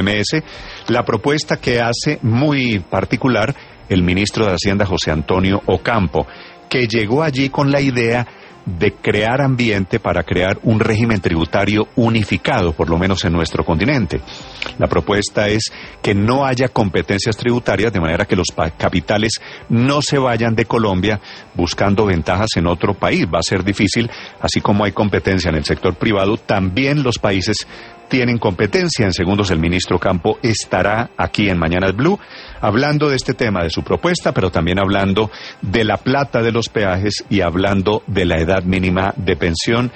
MS, la propuesta que hace muy particular el ministro de Hacienda, José Antonio Ocampo, que llegó allí con la idea de crear ambiente para crear un régimen tributario unificado, por lo menos en nuestro continente. La propuesta es que no haya competencias tributarias, de manera que los capitales no se vayan de Colombia buscando ventajas en otro país. Va a ser difícil, así como hay competencia en el sector privado, también los países tienen competencia. En segundos el ministro Ocampo estará aquí en Mañanas Blue hablando de este tema, de su propuesta, pero también hablando de la plata de los peajes y hablando de la edad mínima de pensión